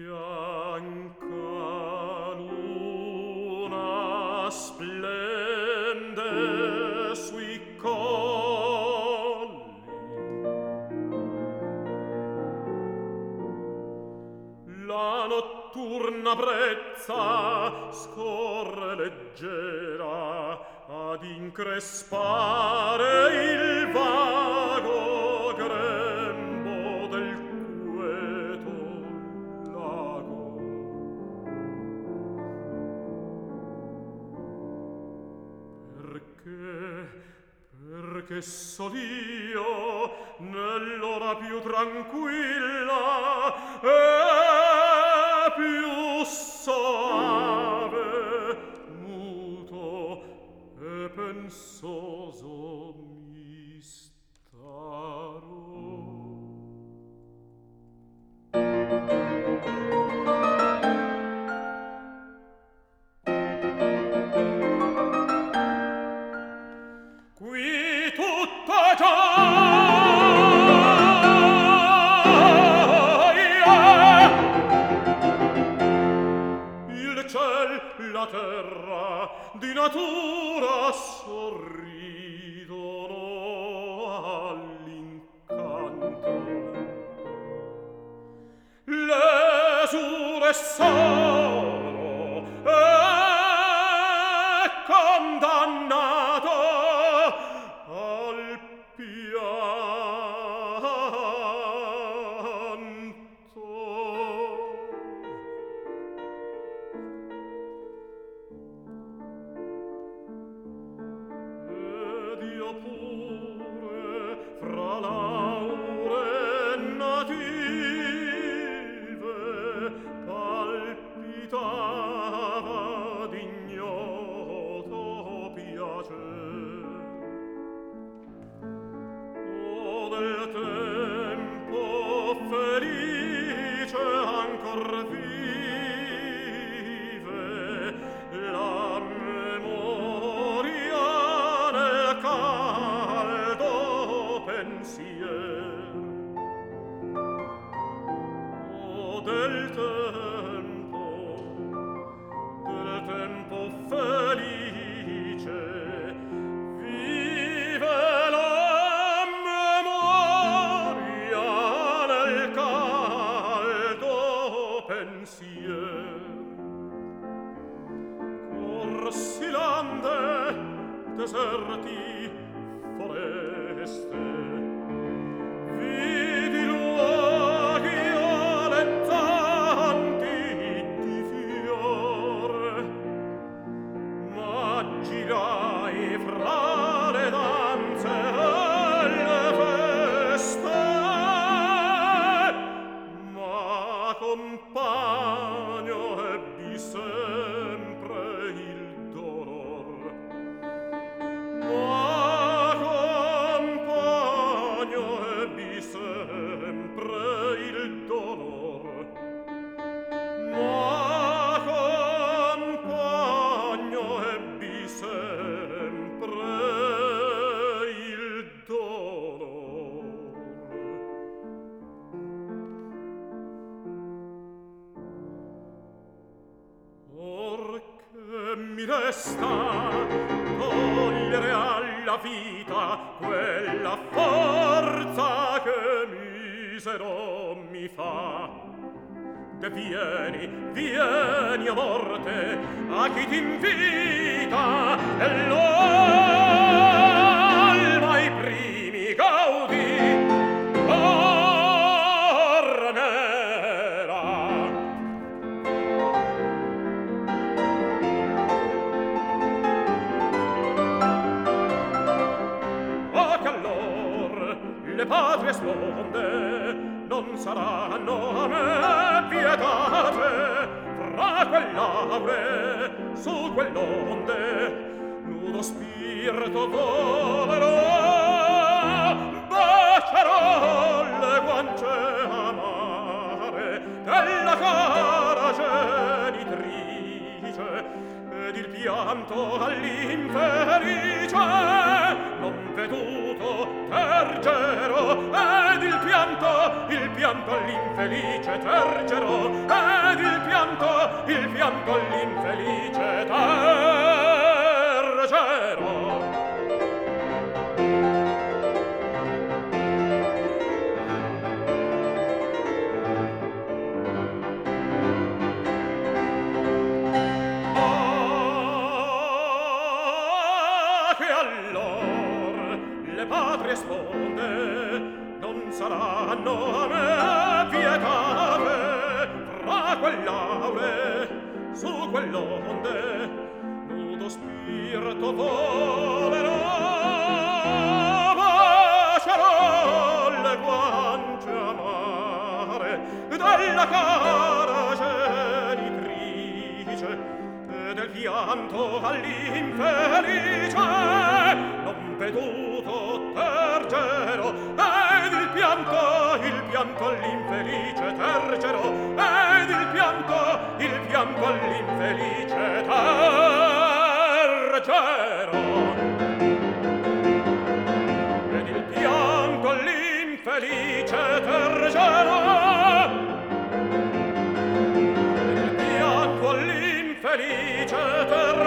Bianca luna splende sui colli, la notturna brezza scorre leggera ad increspare il vago grembo del queto lago. Perché sol'io nell'ora più tranquilla e più soave, muto e pensoso mi starò. Qui tutta gioia, il ciel, la terra di natura sorridono all'incanto. L'esure solo è condannato al pianto. Ed io pure fra laure native palpitava d'ignoto piacer. O del tempo felice ancor vive la memoria nel caldo pensier. O del tempo felice vive la memoria nel caldo pensier. Corsi lande, deserti, foreste, vidi luoghi alettanti di fior, ma girai fra le danze e le feste, ma compagno ebbi sempre il dolor. Ma compagno ebbi sempre il dolor. Ma compagno ebbi sempre il dolor. Or che mi resta togliere alla vita quella forza che misero mi fa. Vieni, vieni, o morte, a chi t'invita, e l'alma ai primi gaudi tornerà. O che allor le patrie sponde non saranno a me vietate, fra quell'aure, su quell'onde, nudo spirito volerò, bacerò le guance amare della cara genitrice, ed il pianto all'infelice non veduto tergerò, ed il pianto all'infelice tergerò, pianto all'infelice tergero. Che allor le patrie sponde non saranno a me vietate fra quell'aure su quell'onde nudo spirito volerò bacerò le guance amare della cara genitrice e del pianto all'infelice non veduto tergero ed il pianto all'infelice tergero ed il pianto all'infelice tergero ed il pianto all'infelice tergero ed il pianto all'infelice tergero